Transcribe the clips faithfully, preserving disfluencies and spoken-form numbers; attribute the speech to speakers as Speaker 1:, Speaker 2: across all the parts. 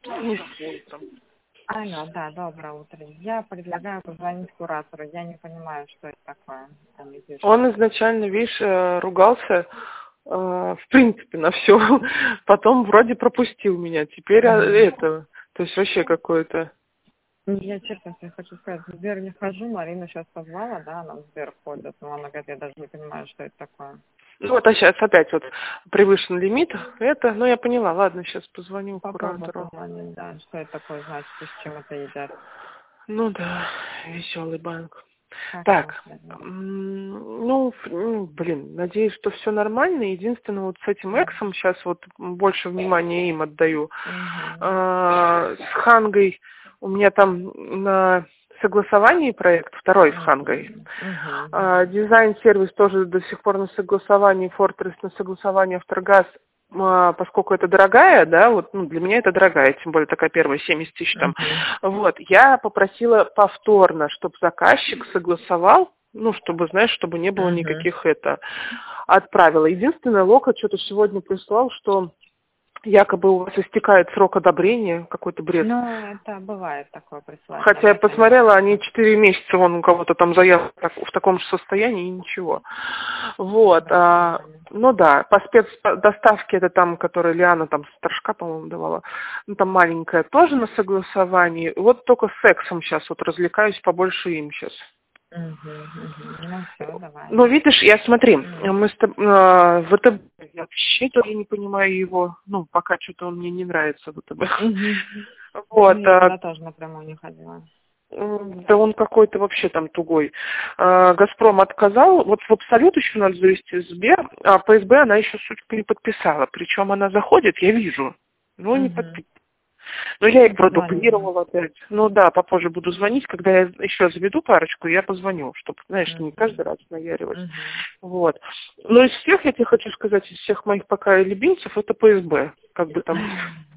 Speaker 1: Не с пультом.
Speaker 2: Алло, да, доброе утро. Я предлагаю позвонить куратору. Я не понимаю, что это такое. Там идет.
Speaker 1: Он изначально, видишь, э, ругался, э, в принципе, на все. Потом вроде пропустил меня. Теперь а, это, то есть вообще какое-то...
Speaker 2: Я честно тебе хочу сказать, в Сбер не хожу. Марина сейчас позвала, да, она в Сбер ходит. Но она говорит, я даже не понимаю, что это такое.
Speaker 1: Ну вот, а сейчас опять вот превышен лимит. Это, ну я поняла, ладно, сейчас позвоню
Speaker 2: Попробуй
Speaker 1: куратору.
Speaker 2: позвонить, да, что это такое, значит, и с чем это едят.
Speaker 1: Ну да, веселый банк.
Speaker 2: Как его
Speaker 1: Так,
Speaker 2: следует.
Speaker 1: м, ну, ф- ну, блин, надеюсь, что все нормально. Единственное, вот с этим эксом сейчас вот больше внимания им отдаю.
Speaker 2: Угу.
Speaker 1: А, с Хангой у меня там на согласовании проект, второй с Хангой.
Speaker 2: Угу.
Speaker 1: А, дизайн-сервис тоже до сих пор на согласовании, Fortress на согласовании, Авторгаз, а, поскольку это дорогая, да, вот, ну, для меня это дорогая, тем более такая первая, семьдесят тысяч там. Вот, я попросила повторно, чтобы заказчик согласовал, ну, чтобы, знаешь, чтобы не было
Speaker 2: Угу.
Speaker 1: никаких это, отправила. Единственное, Лока что-то сегодня прислал, что якобы у вас истекает срок одобрения, какой-то бред.
Speaker 2: Ну, это бывает такое присылать.
Speaker 1: Хотя я
Speaker 2: Иногда,
Speaker 1: посмотрела,
Speaker 2: конечно.
Speaker 1: они четыре месяца, вон у кого-то там заявка так- в таком же состоянии и ничего. Вот. А, ну да, по спецдоставке это там, которая Лиана там Старшка, по-моему, давала, ну там маленькая, тоже на согласовании. Вот только с сексом сейчас вот развлекаюсь, побольше им сейчас.
Speaker 2: Угу, угу. Ну все, давай.
Speaker 1: Ну, видишь, я смотри,
Speaker 2: М.
Speaker 1: мы с тоб- э, ВТБ, я вообще тоже не понимаю его, ну, пока что-то он мне не нравится, ВТБ.
Speaker 2: Мгм. Ну,
Speaker 1: Вот,
Speaker 2: я
Speaker 1: а,
Speaker 2: туда тоже напрямую не ходила.
Speaker 1: м, да он какой-то вообще там тугой. А, Газпром отказал, вот в Абсолют еще надо завести Сбер, а по СБ она еще, суть, не подписала. Причем она заходит, я вижу, но не
Speaker 2: Угу.
Speaker 1: подписана. Но я и
Speaker 2: Ну, позвони, да.
Speaker 1: продублировала опять. Ну да, попозже буду звонить, когда я еще заведу парочку, я позвоню, чтобы, знаешь, не
Speaker 2: Угу.
Speaker 1: каждый раз наяривать.
Speaker 2: Угу.
Speaker 1: Вот. Но из всех, я тебе хочу сказать, из всех моих пока любимцев, это ПСБ. Как бы там...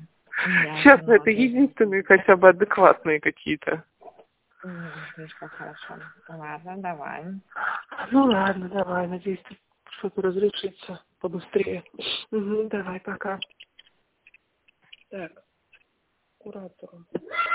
Speaker 1: Честно,
Speaker 2: Ясно,
Speaker 1: это
Speaker 2: окей.
Speaker 1: единственные хотя бы адекватные какие-то.
Speaker 2: Ну, видишь, как хорошо. Ладно, давай.
Speaker 1: Ну ладно, давай, надеюсь, что-то разрешится побыстрее. Угу, давай, пока. Так, куратору.